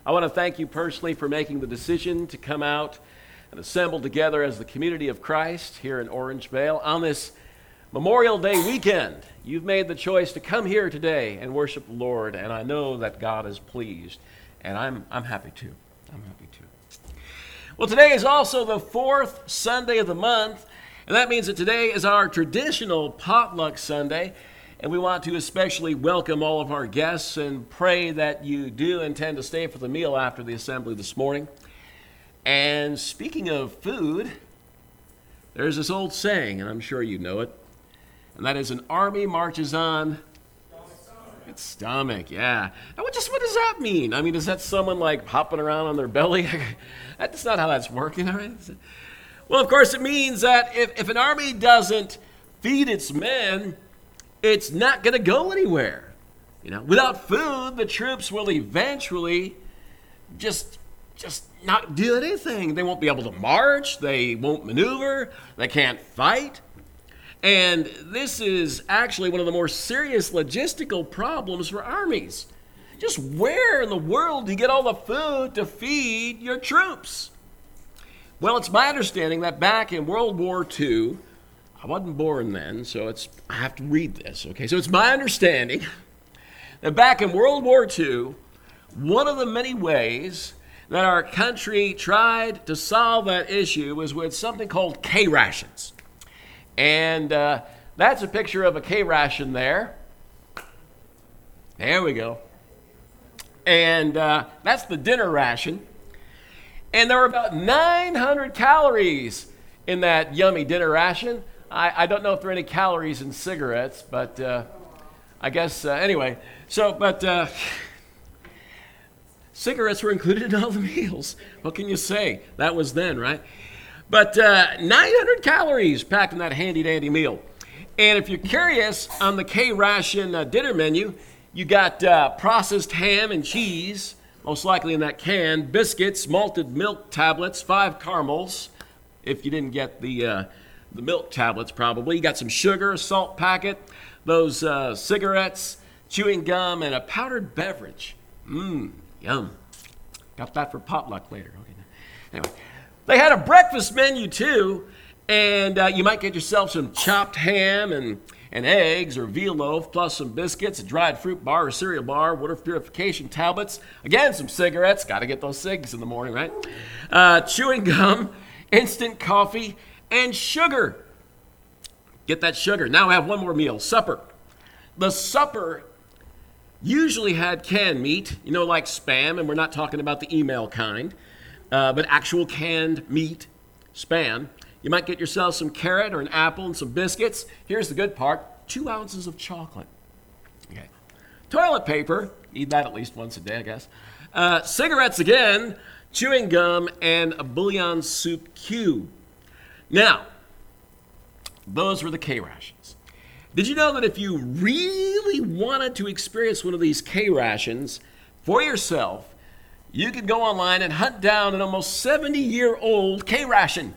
I want to thank you personally for making the decision to come out and assemble together as the community of Christ here in Orangevale on this Memorial Day weekend. You've made the choice to come here today and worship the Lord, and I know that God is pleased, and I'm happy too. I'm happy too. Well, today is also the fourth Sunday of the month, and that means that today is our traditional potluck Sunday. And we want to especially welcome all of our guests and pray that you do intend to stay for the meal after the assembly this morning. And speaking of food, there's this old saying, and I'm sure you know it, and that is an army marches on its stomach. Yeah. Now, what does that mean? I mean, is that someone like hopping around on their belly? That's not how that's working, all right? Well, of course, it means that if an army doesn't feed its men, it's not going to go anywhere. Without food, the troops will eventually just not do anything. They won't be able to march. They won't maneuver. They can't fight. And this is actually one of the more serious logistical problems for armies. Just where in the world do you get all the food to feed your troops? Well, it's my understanding that back in World War II, I wasn't born then, so I have to read this, okay? So it's my understanding that back in World War II, one of the many ways that our country tried to solve that issue was with something called K-rations. And that's a picture of a K-ration there. There we go. And that's the dinner ration. And there were about 900 calories in that yummy dinner ration. I don't know if there are any calories in cigarettes, but I guess, anyway. But cigarettes were included in all the meals. What can you say? That was then, right? But 900 calories packed in that handy-dandy meal. And if you're curious, on the K-ration dinner menu, you got processed ham and cheese, most likely in that can, biscuits, malted milk tablets, 5 caramels, if you didn't get the milk tablets probably. You got some sugar, a salt packet, those cigarettes, chewing gum, and a powdered beverage. Yum. Got that for potluck later. Okay. Anyway, they had a breakfast menu too, and you might get yourself some chopped ham and eggs or veal loaf, plus some biscuits, a dried fruit bar or cereal bar, water purification tablets, again, some cigarettes. Got to get those cigs in the morning, right? Chewing gum, instant coffee, and sugar. Get that sugar. Now I have one more meal, supper. The supper usually had canned meat, like Spam, and we're not talking about the email kind, but actual canned meat, Spam. You might get yourself some carrot or an apple and some biscuits. Here's the good part, 2 ounces of chocolate. Okay. Toilet paper, eat that at least once a day, I guess. Cigarettes again, chewing gum, and a bouillon soup cube. Now, those were the K-rations. Did you know that if you really wanted to experience one of these K-rations for yourself, you could go online and hunt down an almost 70-year-old K-ration?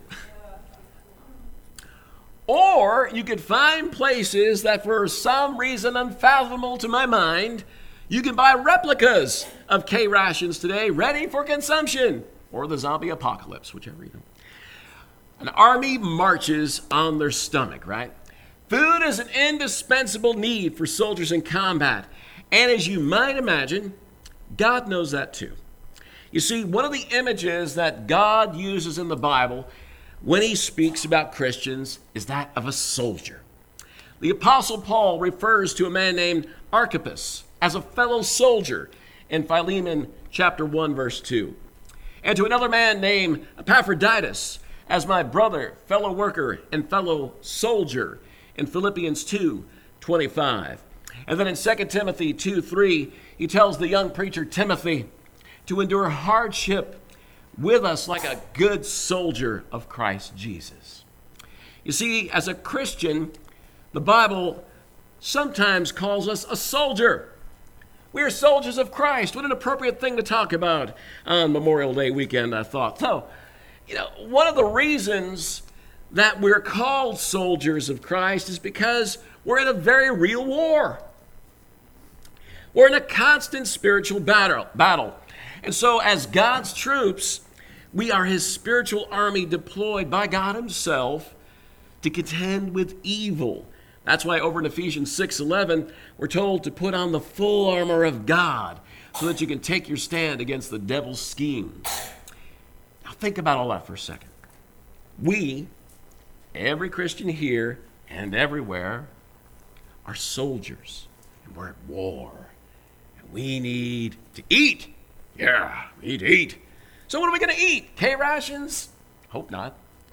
Or you could find places that for some reason unfathomable to my mind, you can buy replicas of K-rations today ready for consumption, or the zombie apocalypse, whichever you know. An army marches on their stomach, right? Food is an indispensable need for soldiers in combat. And as you might imagine, God knows that too. You see, one of the images that God uses in the Bible when he speaks about Christians is that of a soldier. The Apostle Paul refers to a man named Archippus as a fellow soldier in Philemon chapter 1, verse 2. And to another man named Epaphroditus as my brother, fellow worker, and fellow soldier in Philippians 2:25. And then in 2 Timothy 2:3, he tells the young preacher Timothy to endure hardship with us like a good soldier of Christ Jesus. You see, as a Christian, the Bible sometimes calls us a soldier. We are soldiers of Christ. What an appropriate thing to talk about on Memorial Day weekend, I thought. So, one of the reasons that we're called soldiers of Christ is because we're in a very real war. We're in a constant spiritual battle. And so as God's troops, we are his spiritual army deployed by God himself to contend with evil. That's why over in Ephesians 6:11, we're told to put on the full armor of God so that you can take your stand against the devil's schemes. Now think about all that for a second. We, every Christian here and everywhere, are soldiers, and we're at war. And we need to eat. Yeah, we need to eat. So what are we going to eat? K-rations? Hope not,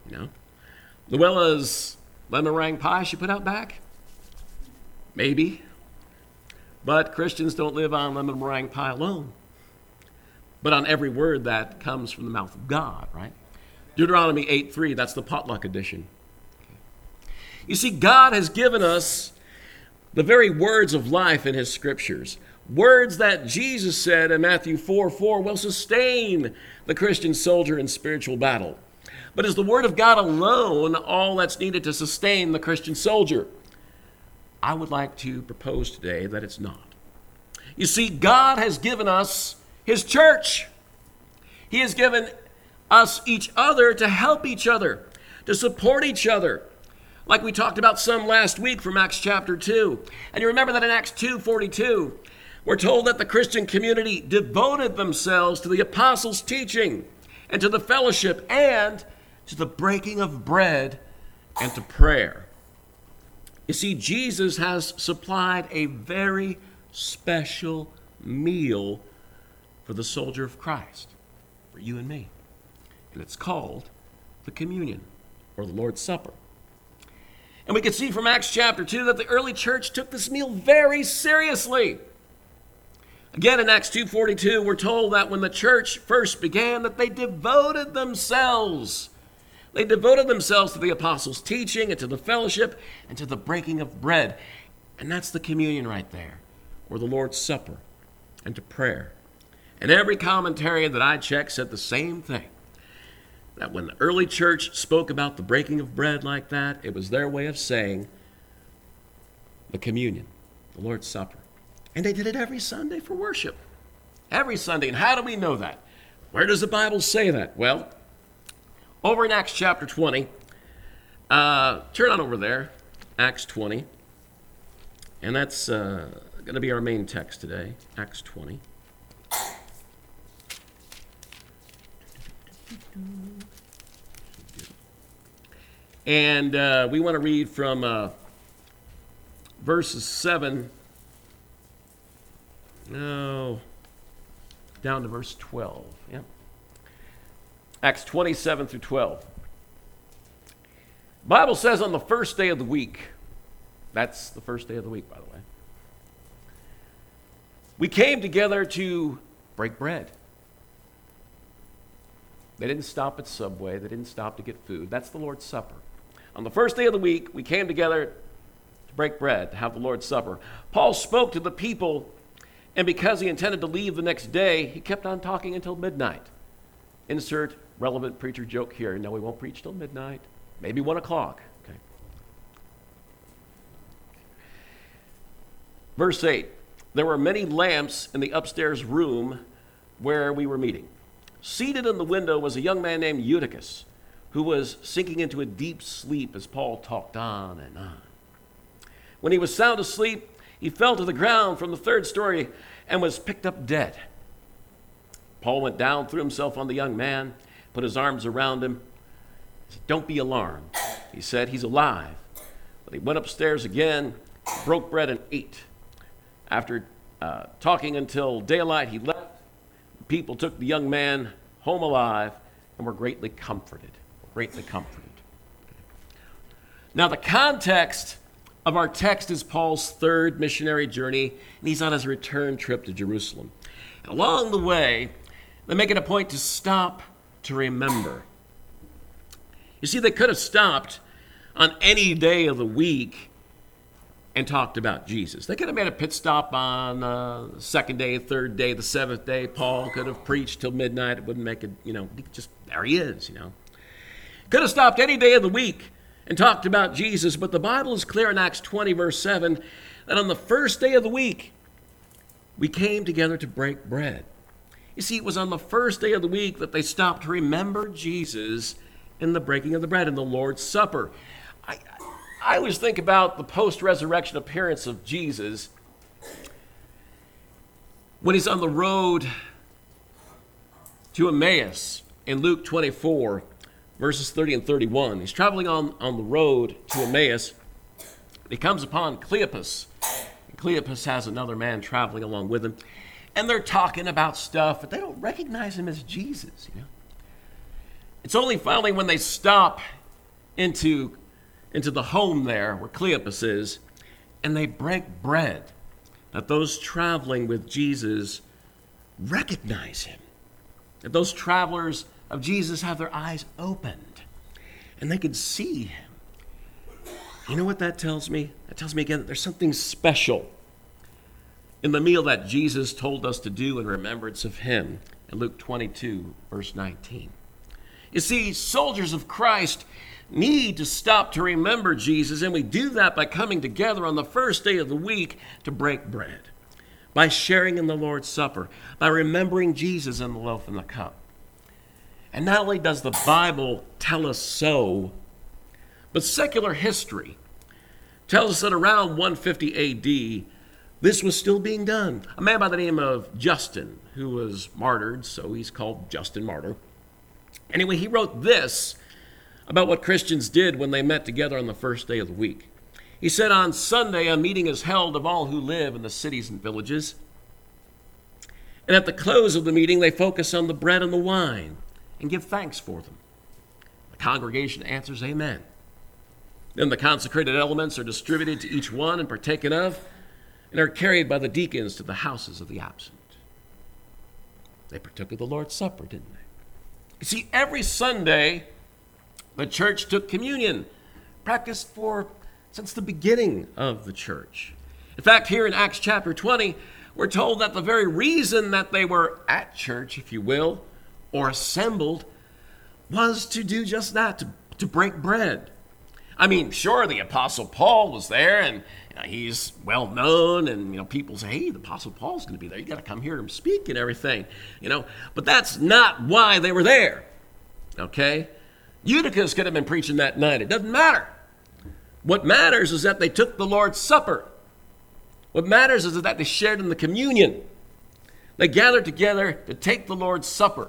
Luella's lemon meringue pie she put out back? Maybe. But Christians don't live on lemon meringue pie alone, but on every word that comes from the mouth of God, right? Deuteronomy 8:3, that's the potluck edition. You see, God has given us the very words of life in his scriptures. Words that Jesus said in Matthew 4:4 will sustain the Christian soldier in spiritual battle. But is the word of God alone all that's needed to sustain the Christian soldier? I would like to propose today that it's not. You see, God has given us his church. He has given us each other to help each other, to support each other. Like we talked about some last week from Acts chapter 2. And you remember that in Acts 2:42, we're told that the Christian community devoted themselves to the apostles' teaching and to the fellowship and to the breaking of bread and to prayer. You see, Jesus has supplied a very special meal for the soldier of Christ, for you and me. And it's called the communion, or the Lord's Supper. And we can see from Acts chapter 2 that the early church took this meal very seriously. Again, in Acts 2:42, we're told that when the church first began, that they devoted themselves. They devoted themselves to the apostles' teaching and to the fellowship and to the breaking of bread. And that's the communion right there, or the Lord's Supper, and to prayer. And every commentary that I checked said the same thing, that when the early church spoke about the breaking of bread like that, it was their way of saying the communion, the Lord's Supper. And they did it every Sunday for worship. Every Sunday. And how do we know that? Where does the Bible say that? Well, over in Acts chapter 20, turn on over there, Acts 20. And that's going to be our main text today, Acts 20. And we want to read from verses 7, down to verse 12. Yep. Acts 27 through 12. Bible says on the first day of the week, that's the first day of the week, by the way, we came together to break bread. They didn't stop at Subway. They didn't stop to get food. That's the Lord's Supper. On the first day of the week, we came together to break bread, to have the Lord's Supper. Paul spoke to the people, and because he intended to leave the next day, he kept on talking until midnight. Insert relevant preacher joke here. No, we won't preach till midnight. Maybe 1 o'clock. Okay. Verse 8. There were many lamps in the upstairs room where we were meeting. Seated in the window was a young man named Eutychus, who was sinking into a deep sleep as Paul talked on and on. When he was sound asleep, he fell to the ground from the third story and was picked up dead. Paul went down, threw himself on the young man, put his arms around him. He said, "Don't be alarmed." He said, "He's alive." But he went upstairs again, broke bread and ate. After talking until daylight, he left. People took the young man home alive and were greatly comforted. Now, the context of our text is Paul's third missionary journey, and he's on his return trip to Jerusalem. And along the way, they make it a point to stop to remember. You see, they could have stopped on any day of the week and talked about Jesus. They could have made a pit stop on the second day, third day, the seventh day. Paul could have preached till midnight. It wouldn't make it, just there he is, Could have stopped any day of the week and talked about Jesus, but the Bible is clear in Acts 20, verse 7, that on the first day of the week, we came together to break bread. You see, it was on the first day of the week that they stopped to remember Jesus in the breaking of the bread in the Lord's Supper. I always think about the post-resurrection appearance of Jesus when he's on the road to Emmaus in Luke 24, verses 30 and 31. He's traveling on the road to Emmaus. He comes upon Cleopas. And Cleopas has another man traveling along with him. And they're talking about stuff, but they don't recognize him as Jesus, you know. It's only finally when they stop into the home there where Cleopas is, and they break bread, that those traveling with Jesus recognize him. That those travelers of Jesus have their eyes opened, and they can see him. You know what that tells me? That tells me again that there's something special in the meal that Jesus told us to do in remembrance of him in Luke 22, verse 19. You see, soldiers of Christ need to stop to remember Jesus, and we do that by coming together on the first day of the week to break bread, by sharing in the Lord's Supper, by remembering Jesus in the loaf and the cup. And not only does the Bible tell us so, but secular history tells us that around 150 A.D., this was still being done. A man by the name of Justin, who was martyred, so he's called Justin Martyr. Anyway, he wrote this about what Christians did when they met together on the first day of the week. He said, on Sunday, a meeting is held of all who live in the cities and villages. And at the close of the meeting, they focus on the bread and the wine and give thanks for them. The congregation answers, amen. Then the consecrated elements are distributed to each one and partaken of, and are carried by the deacons to the houses of the absent. They partook of the Lord's Supper, didn't they? You see, every Sunday, the church took communion, practiced since the beginning of the church. In fact, here in Acts chapter 20, we're told that the very reason that they were at church, if you will, or assembled, was to do just that, to break bread. I mean, sure, the Apostle Paul was there, and he's well known, and people say, hey, the Apostle Paul's going to be there. You got to come hear him speak and everything, But that's not why they were there, okay? Eutychus could have been preaching that night. It doesn't matter. What matters is that they took the Lord's Supper. What matters is that they shared in the communion. They gathered together to take the Lord's Supper.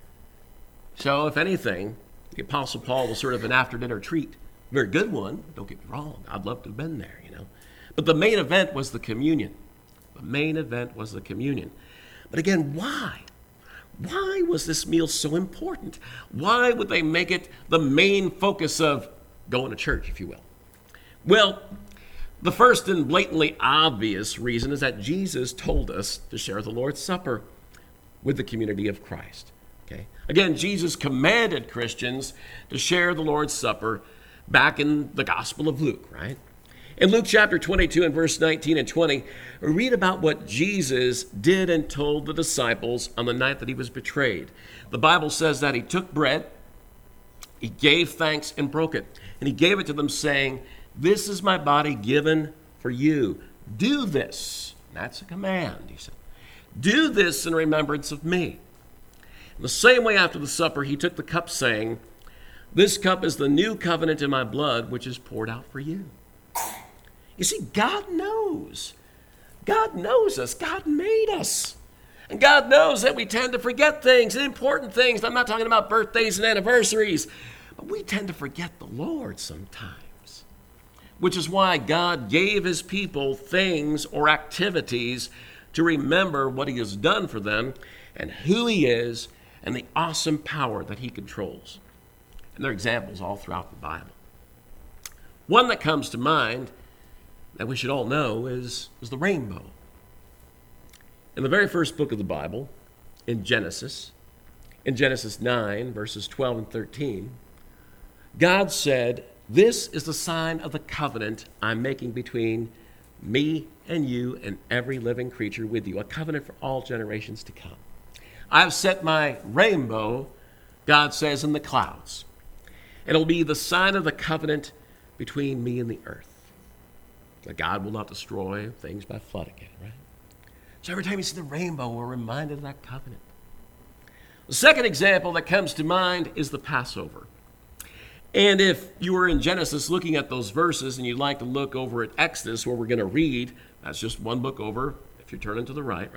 So, if anything, the Apostle Paul was sort of an after-dinner treat. Very good one, don't get me wrong. I'd love to have been there, But the main event was the communion. The main event was the communion. But again, why? Why was this meal so important? Why would they make it the main focus of going to church, if you will? Well, the first and blatantly obvious reason is that Jesus told us to share the Lord's Supper with the community of Christ. Okay? Again, Jesus commanded Christians to share the Lord's Supper back in the Gospel of Luke, right? In Luke chapter 22 and verse 19 and 20, we read about what Jesus did and told the disciples on the night that he was betrayed. The Bible says that he took bread, he gave thanks and broke it, and he gave it to them saying, this is my body given for you. Do this. That's a command, he said. Do this in remembrance of me. In the same way after the supper, he took the cup saying, this cup is the new covenant in my blood, which is poured out for you. You see, God knows. God knows us. God made us. And God knows that we tend to forget things and important things. I'm not talking about birthdays and anniversaries, but we tend to forget the Lord sometimes, which is why God gave his people things or activities to remember what he has done for them and who he is and the awesome power that he controls. And there are examples all throughout the Bible. One that comes to mind that we should all know is the rainbow. In the very first book of the Bible, in Genesis 9, verses 12 and 13, God said, this is the sign of the covenant I'm making between me and you and every living creature with you, a covenant for all generations to come. I've set my rainbow, God says, in the clouds. It'll be the sign of the covenant between me and the earth. That God will not destroy things by flood again, right? So every time you see the rainbow, we're reminded of that covenant. The second example that comes to mind is the Passover. And if you were in Genesis looking at those verses and you'd like to look over at Exodus, where we're going to read, that's just one book over, if you're turning to the right?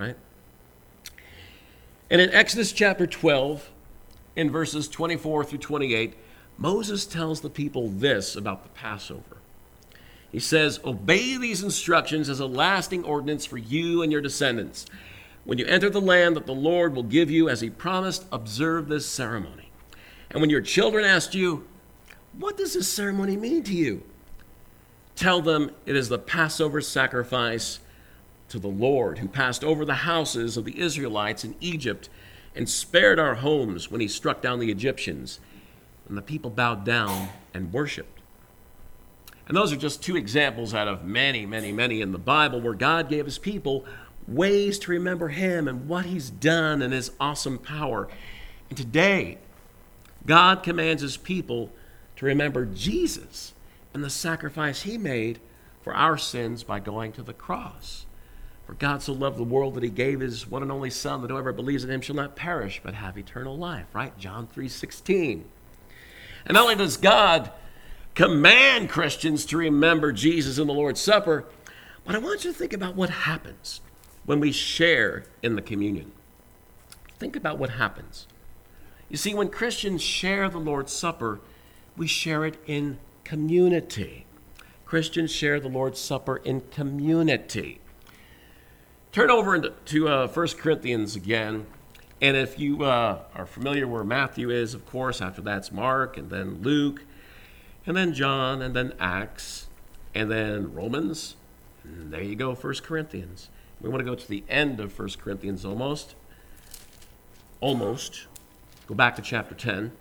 And in Exodus chapter 12, in verses 24 through 28, Moses tells the people this about the Passover. He says, "Obey these instructions as a lasting ordinance for you and your descendants. When you enter the land that the Lord will give you as he promised, observe this ceremony. And when your children ask you, 'What does this ceremony mean to you?' tell them it is the Passover sacrifice to the Lord, who passed over the houses of the Israelites in Egypt and spared our homes when he struck down the Egyptians." And the people bowed down and worshiped. And those are just two examples out of many, many, many in the Bible where God gave his people ways to remember him and what he's done and his awesome power. And today, God commands his people to remember Jesus and the sacrifice he made for our sins by going to the cross. For God so loved the world that he gave his one and only Son, that whoever believes in him shall not perish but have eternal life, right? John 3:16. And not only does God command Christians to remember Jesus in the Lord's Supper, but I want you to think about what happens when we share in the communion. Think about what happens. You see, when Christians share the Lord's Supper, we share it in community. Christians share the Lord's Supper in community. Turn over to 1 Corinthians again. And if you are familiar where Matthew is, of course, after that's Mark, and then Luke, and then John, and then Acts, and then Romans. And there you go, 1 Corinthians. We want to go to the end of 1 Corinthians almost. Go back to chapter 10.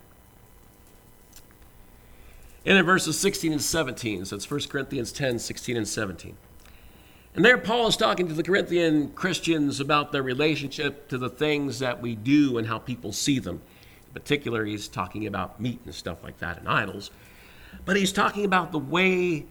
And in verses 16 and 17, so it's 1 Corinthians 10, 16 and 17. And there Paul is talking to the Corinthian Christians about their relationship to the things that we do and how people see them. In particular, he's talking about meat and stuff like that and idols. But he's talking about the way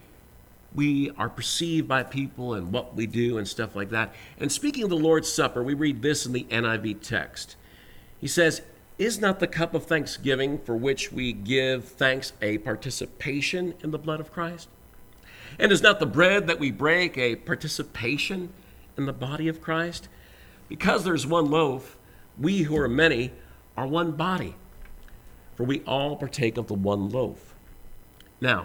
we are perceived by people and what we do and stuff like that. And speaking of the Lord's Supper, we read this in the NIV text. He says, "Is not the cup of thanksgiving for which we give thanks a participation in the blood of Christ? And is not the bread that we break a participation in the body of Christ? Because there's one loaf, we who are many are one body, for we all partake of the one loaf." Now,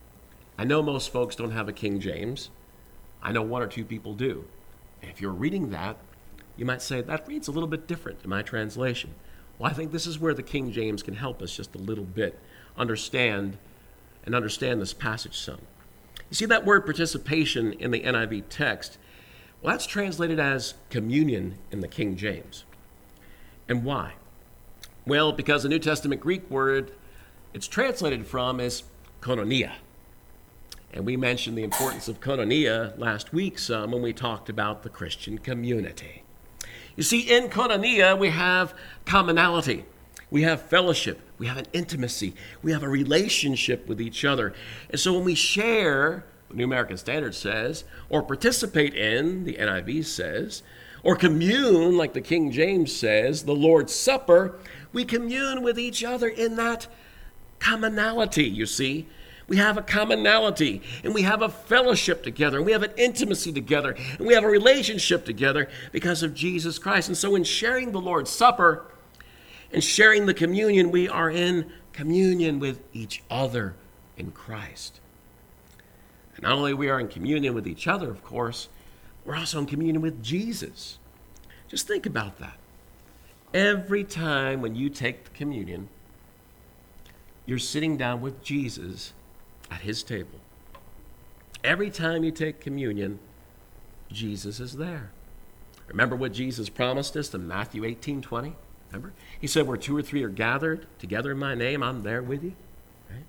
I know most folks don't have a King James. I know one or two people do. And if you're reading that, you might say, that reads a little bit different in my translation. Well, I think this is where the King James can help us just a little bit understand this passage some. You see that word participation in the NIV text? Well, that's translated as communion in the King James. And why? Well, because the New Testament Greek word it's translated from is koinonia. And we mentioned the importance of koinonia last week some when we talked about the Christian community. You see, in koinonia, we have commonality. We have fellowship. We have an intimacy. We have a relationship with each other. And so when we share, the New American Standard says, or participate in, the NIV says, or commune, like the King James says, the Lord's Supper, we commune with each other in that commonality, you see. We have a commonality, and we have a fellowship together, and we have an intimacy together, and we have a relationship together because of Jesus Christ. And so in sharing the Lord's Supper and sharing the communion, we are in communion with each other in Christ. And not only we are in communion with each other, of course, we're also in communion with Jesus. Just think about that. Every time when you take the communion, you're sitting down with Jesus at his table. Every time you take communion, Jesus is there. Remember what Jesus promised us in Matthew 18:20? Remember? He said, where two or three are gathered together in my name, I'm there with you. Right?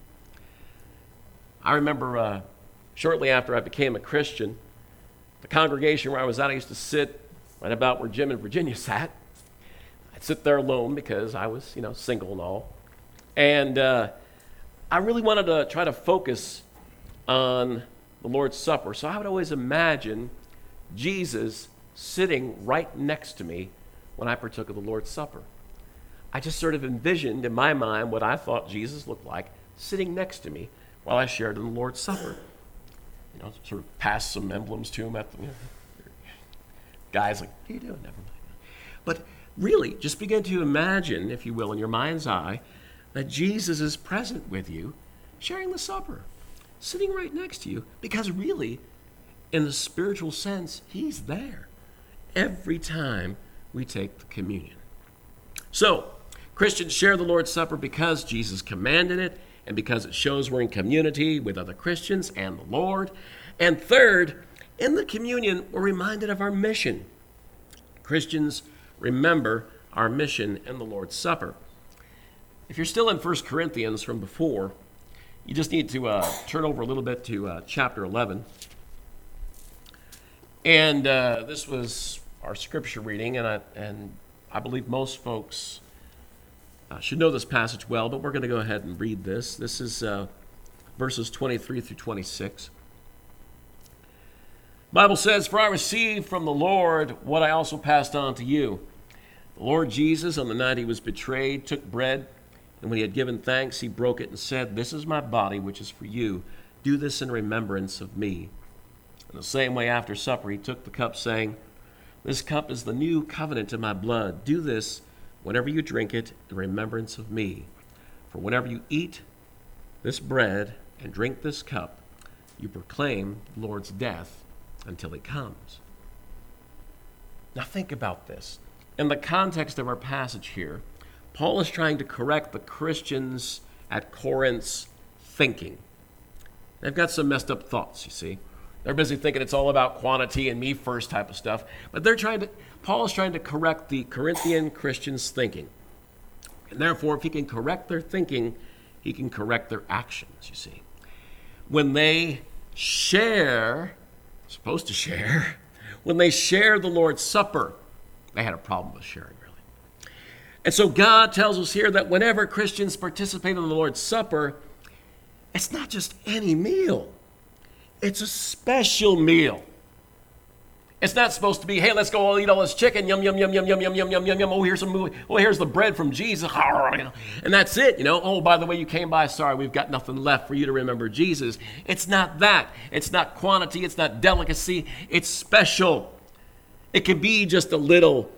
I remember shortly after I became a Christian, the congregation where I was at, I used to sit right about where Jim and Virginia sat. I'd sit there alone because I was, single and all. And I really wanted to try to focus on the Lord's Supper. So I would always imagine Jesus sitting right next to me when I partook of the Lord's Supper. I just sort of envisioned in my mind what I thought Jesus looked like sitting next to me while I shared in the Lord's Supper. You know, sort of pass some emblems to him at the, guys like, what are you doing? Never mind. But really, just begin to imagine, if you will, in your mind's eye, that Jesus is present with you, sharing the supper, sitting right next to you, because really, in the spiritual sense, he's there every time we take the communion. So, Christians share the Lord's Supper because Jesus commanded it, and because it shows we're in community with other Christians and the Lord. And third, in the communion, we're reminded of our mission. Christians remember our mission in the Lord's Supper. If you're still in 1 Corinthians from before, you just need to turn over a little bit to chapter 11. And this was our scripture reading, and I believe most folks should know this passage well, but we're going to go ahead and read this. This is verses 23 through 26. The Bible says, "For I received from the Lord what I also passed on to you. The Lord Jesus, on the night he was betrayed, took bread, and when he had given thanks, he broke it and said, 'This is my body, which is for you. Do this in remembrance of me.' In the same way, after supper, he took the cup, saying, 'This cup is the new covenant in my blood. Do this whenever you drink it in remembrance of me. For whenever you eat this bread and drink this cup, you proclaim the Lord's death until he comes.'" Now think about this. In the context of our passage here, Paul is trying to correct the Christians at Corinth's thinking. They've got some messed up thoughts, you see. They're busy thinking it's all about quantity and me first type of stuff. But Paul is trying to correct the Corinthian Christians' thinking. And therefore, if he can correct their thinking, he can correct their actions, you see. When they supposed to share, when they share the Lord's Supper, they had a problem with sharing, really. And so God tells us here that whenever Christians participate in the Lord's Supper, it's not just any meal. It's a special meal. It's not supposed to be, hey, let's go all eat all this chicken, yum, yum, yum, yum, yum, yum, yum, yum, yum, yum. Oh, here's the bread from Jesus. And that's it, Oh, by the way, you came by, sorry, we've got nothing left for you to remember Jesus. It's not that. It's not quantity. It's not delicacy. It's special. It can be just a little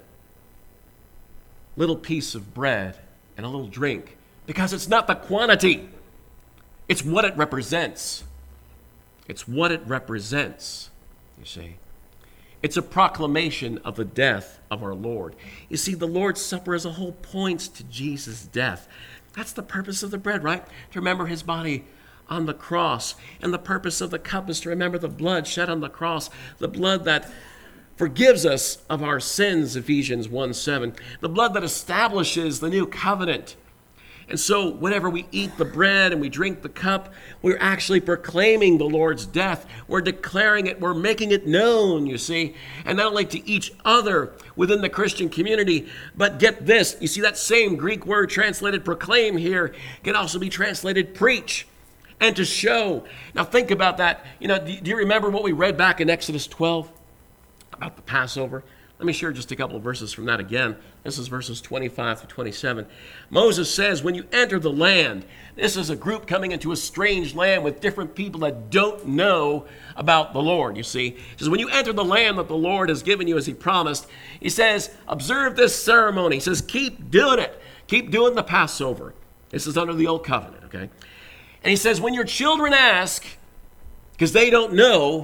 piece of bread and a little drink, because it's not the quantity. It's what it represents. It's what it represents, you see. It's a proclamation of the death of our Lord. You see, the Lord's Supper as a whole points to Jesus' death. That's the purpose of the bread, right? To remember his body on the cross. And the purpose of the cup is to remember the blood shed on the cross, the blood that forgives us of our sins, Ephesians 1:7, the blood that establishes the new covenant. And so whenever we eat the bread and we drink the cup, we're actually proclaiming the Lord's death. We're declaring it. We're making it known, you see. And not only to each other within the Christian community, but get this. You see, that same Greek word translated proclaim here can also be translated preach and to show. Now think about that. Do you remember what we read back in Exodus 12 about the Passover? Let me share just a couple of verses from that again. This is verses 25 through 27. Moses says, when you enter the land, this is a group coming into a strange land with different people that don't know about the Lord, you see. He says, when you enter the land that the Lord has given you as he promised, he says, observe this ceremony. He says, keep doing it. Keep doing the Passover. This is under the old covenant, okay? And he says, when your children ask, because they don't know,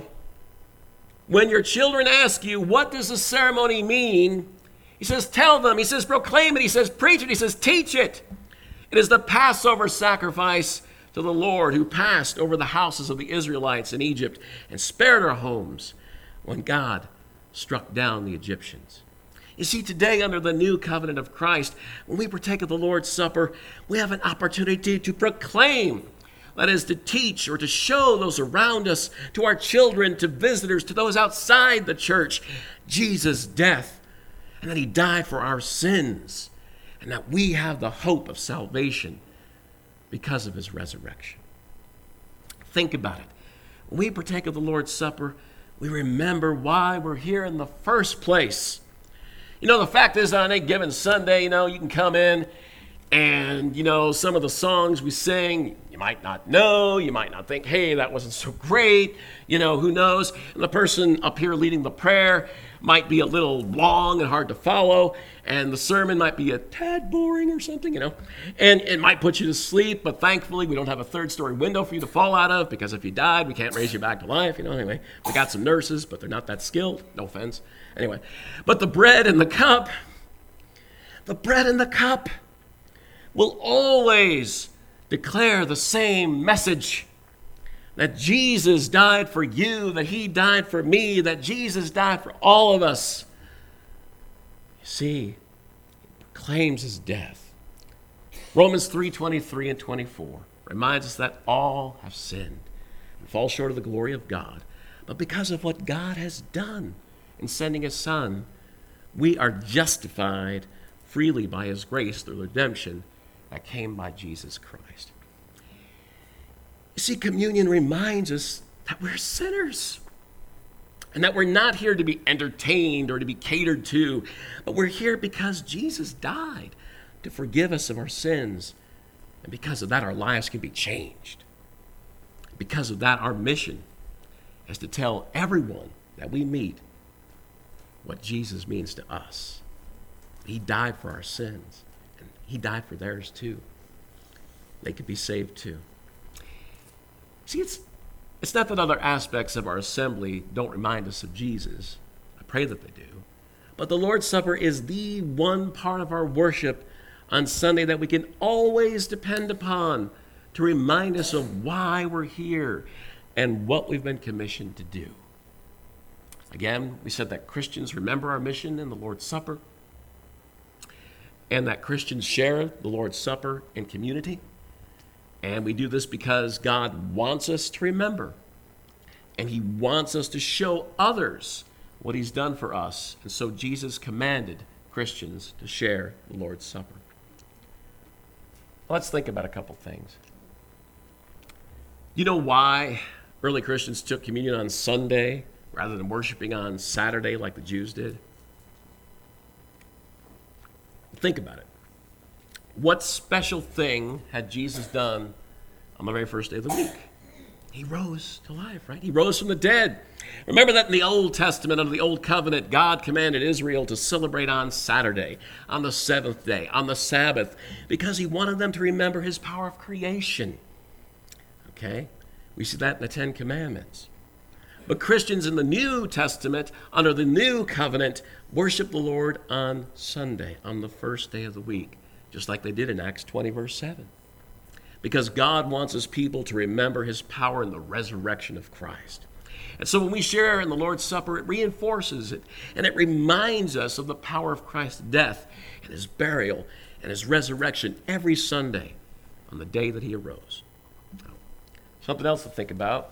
when your children ask you, what does the ceremony mean? He says, tell them. He says, proclaim it. He says, preach it. He says, teach it. It is the Passover sacrifice to the Lord who passed over the houses of the Israelites in Egypt and spared our homes when God struck down the Egyptians. You see, today under the new covenant of Christ, when we partake of the Lord's Supper, we have an opportunity to proclaim. That is, to teach or to show those around us, to our children, to visitors, to those outside the church, Jesus' death, and that he died for our sins, and that we have the hope of salvation because of his resurrection. Think about it. When we partake of the Lord's Supper, we remember why we're here in the first place. The fact is, on any given Sunday, you can come in and, some of the songs we sing, you might not know, you might not think, hey, that wasn't so great, who knows? And the person up here leading the prayer might be a little long and hard to follow, and the sermon might be a tad boring or something, and it might put you to sleep, but thankfully we don't have a third-story window for you to fall out of, because if you died, we can't raise you back to life, anyway. We got some nurses, but they're not that skilled, no offense. Anyway, but the bread and the cup will always declare the same message, that Jesus died for you, that he died for me, that Jesus died for all of us. You see, he proclaims his death. Romans 3:23 and 24 reminds us that all have sinned and fall short of the glory of God. But because of what God has done in sending his Son, we are justified freely by his grace through redemption that came by Jesus Christ. You see, communion reminds us that we're sinners and that we're not here to be entertained or to be catered to, but we're here because Jesus died to forgive us of our sins, and because of that, our lives can be changed. Because of that, our mission is to tell everyone that we meet what Jesus means to us. He died for our sins, and he died for theirs too. They could be saved too. See, it's not that other aspects of our assembly don't remind us of Jesus. I pray that they do. But the Lord's Supper is the one part of our worship on Sunday that we can always depend upon to remind us of why we're here and what we've been commissioned to do. Again, we said that Christians remember our mission in the Lord's Supper, and that Christians share the Lord's Supper in community. And we do this because God wants us to remember, and he wants us to show others what he's done for us. And so Jesus commanded Christians to share the Lord's Supper. Let's think about a couple things. You know why early Christians took communion on Sunday rather than worshiping on Saturday like the Jews did? Think about it. What special thing had Jesus done on the very first day of the week? He rose to life, right? He rose from the dead. Remember that in the Old Testament, under the Old Covenant, God commanded Israel to celebrate on Saturday, on the seventh day, on the Sabbath, because he wanted them to remember his power of creation. Okay? We see that in the Ten Commandments. But Christians in the New Testament, under the New Covenant, worship the Lord on Sunday, on the first day of the week, just like they did in Acts 20, verse 7. Because God wants his people to remember his power in the resurrection of Christ. And so when we share in the Lord's Supper, it reinforces it, and it reminds us of the power of Christ's death and his burial and his resurrection every Sunday on the day that he arose. Something else to think about.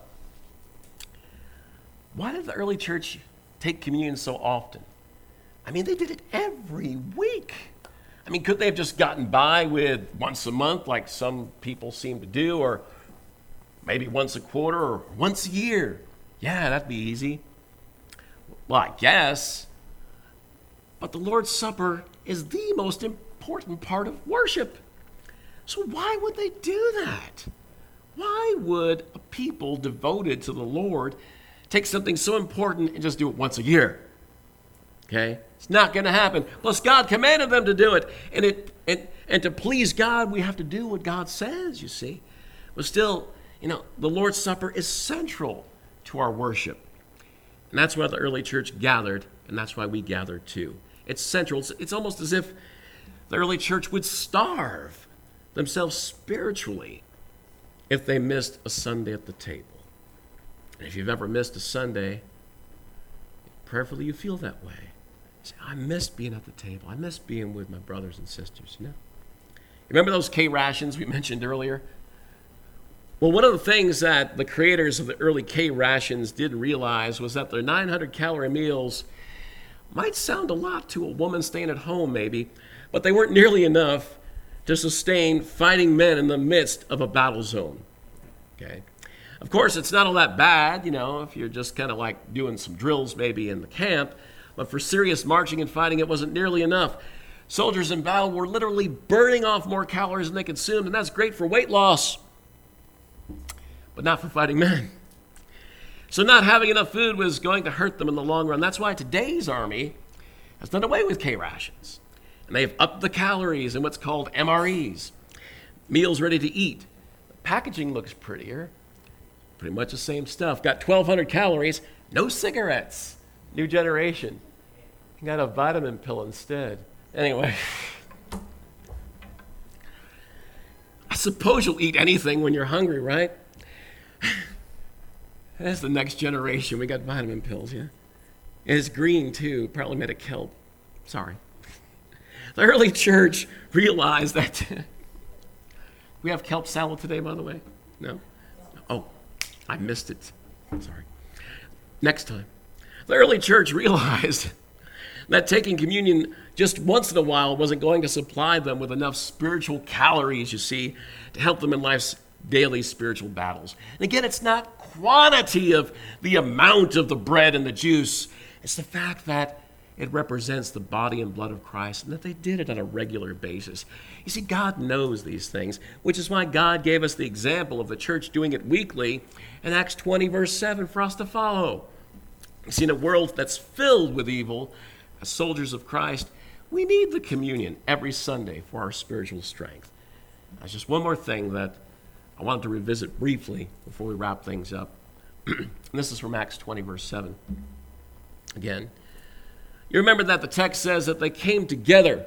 Why did the early church take communion so often? They did it every week. Could they have just gotten by with once a month like some people seem to do, or maybe once a quarter or once a year? Yeah, that'd be easy. Well, I guess. But the Lord's Supper is the most important part of worship. So why would they do that? Why would a people devoted to the Lord take something so important and just do it once a year? Okay? It's not going to happen. Plus, God commanded them to do it. And to please God, we have to do what God says, you see. But still, the Lord's Supper is central to our worship. And that's why the early church gathered, and that's why we gather too. It's central. It's almost as if the early church would starve themselves spiritually if they missed a Sunday at the table. And if you've ever missed a Sunday, prayerfully you feel that way. You say, I miss being at the table. I miss being with my brothers and sisters. Remember those K rations we mentioned earlier? Well, one of the things that the creators of the early K rations didn't realize was that their 900-calorie meals might sound a lot to a woman staying at home maybe, but they weren't nearly enough to sustain fighting men in the midst of a battle zone. Okay? Of course, it's not all that bad, if you're just kind of like doing some drills maybe in the camp, But for serious marching and fighting, it wasn't nearly enough. Soldiers in battle were literally burning off more calories than they consumed, and that's great for weight loss, but not for fighting men. So not having enough food was going to hurt them in the long run. That's why today's army has done away with K-rations. And they've upped the calories in what's called MREs, meals ready to eat. The packaging looks prettier. Pretty much the same stuff. Got 1,200 calories, no cigarettes. New generation. You got a vitamin pill instead. Anyway, I suppose you'll eat anything when you're hungry, right? That's the next generation. We got vitamin pills, yeah? It's green, too. Probably made of kelp. Sorry. The early church realized that... We have kelp salad today, by the way? No? Oh, I missed it. Sorry. Next time. The early church realized that taking communion just once in a while wasn't going to supply them with enough spiritual calories, you see, to help them in life's daily spiritual battles. And again, it's not quantity of the amount of the bread and the juice. It's the fact that it represents the body and blood of Christ and that they did it on a regular basis. You see, God knows these things, which is why God gave us the example of the church doing it weekly in Acts 20, verse 7 for us to follow. You see, in a world that's filled with evil, as soldiers of Christ, we need the communion every Sunday for our spiritual strength. That's just one more thing that I wanted to revisit briefly before we wrap things up. And this is from Acts 20, verse 7. Again, you remember that the text says that they came together.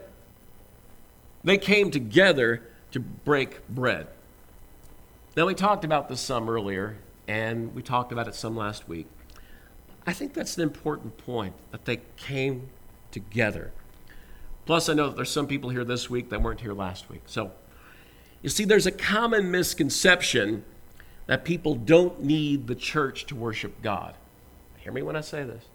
They came together to break bread. Now, we talked about this some earlier, and we talked about it some last week. I think that's an important point, that they came together. Plus, I know that there's some people here this week that weren't here last week. So, you see, there's a common misconception that people don't need the church to worship God. Hear me when I say this.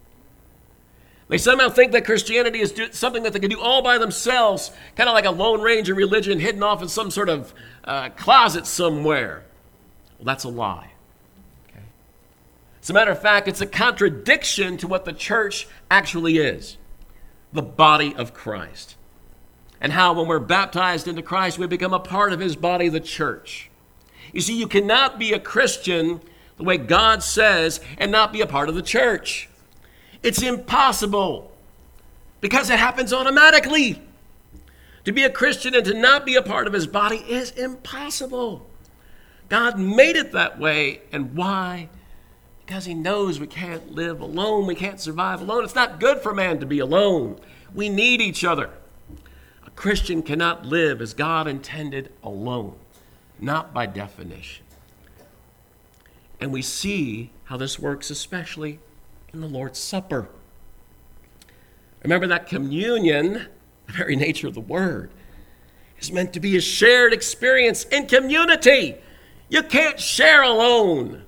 They somehow think that Christianity is something that they can do all by themselves, kind of like a Lone Ranger religion hidden off in some sort of closet somewhere. Well, that's a lie. Okay? As a matter of fact, it's a contradiction to what the church actually is, the body of Christ. And how when we're baptized into Christ, we become a part of his body, the church. You see, you cannot be a Christian the way God says and not be a part of the church. It's impossible because it happens automatically. To be a Christian and to not be a part of his body is impossible. God made it that way. And why? Because he knows we can't live alone. We can't survive alone. It's not good for man to be alone. We need each other. A Christian cannot live as God intended alone, not by definition. And we see how this works especially in the Lord's Supper. Remember that communion, the very nature of the word, is meant to be a shared experience in community. You can't share alone.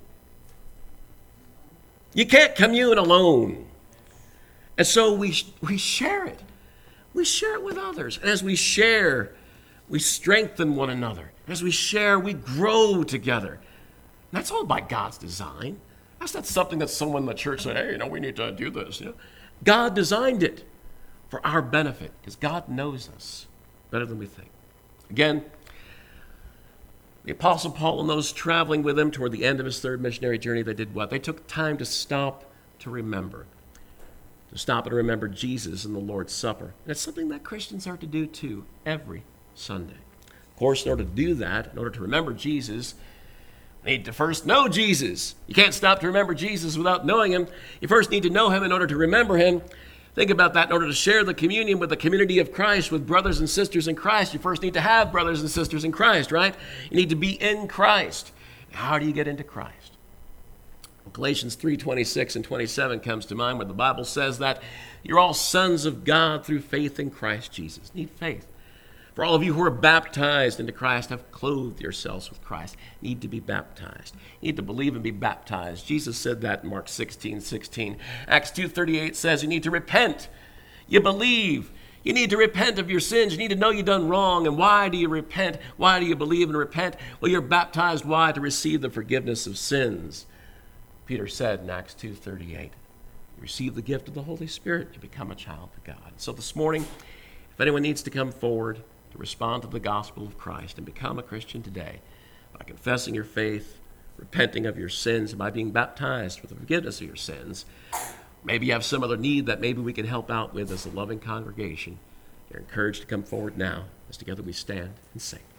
You can't commune alone. And so we share it. We share it with others. And as we share, we strengthen one another. As we share, we grow together. And that's all by God's design. That's not something that someone in the church said, hey, we need to do this. God designed it for our benefit because God knows us better than we think. Again, the Apostle Paul and those traveling with him toward the end of his third missionary journey, they did what? They took time to stop to remember. To stop and remember Jesus in the Lord's Supper. And it's something that Christians are to do too every Sunday. Of course, in order to do that, in order to remember Jesus, need to first know Jesus. You can't stop to remember Jesus without knowing him. You first need to know him in order to remember him. Think about that. In order to share the communion with the community of Christ, with brothers and sisters in Christ, you first need to have brothers and sisters in Christ, right? You need to be in Christ. How do you get into Christ? Well, Galatians 3:26 and 27 comes to mind where the Bible says that you're all sons of God through faith in Christ Jesus. You need faith. For all of you who are baptized into Christ have clothed yourselves with Christ. Need to be baptized. You need to believe and be baptized. Jesus said that in Mark 16:16. Acts 2:38 says you need to repent. You believe. You need to repent of your sins. You need to know you've done wrong. And why do you repent? Why do you believe and repent? Well, you're baptized. Why? To receive the forgiveness of sins. Peter said in Acts 2:38. You receive the gift of the Holy Spirit. You become a child of God. So this morning, if anyone needs to come forward to respond to the gospel of Christ and become a Christian today, by confessing your faith, repenting of your sins, and by being baptized for the forgiveness of your sins, maybe you have some other need that maybe we can help out with as a loving congregation, you're encouraged to come forward now as together we stand and sing.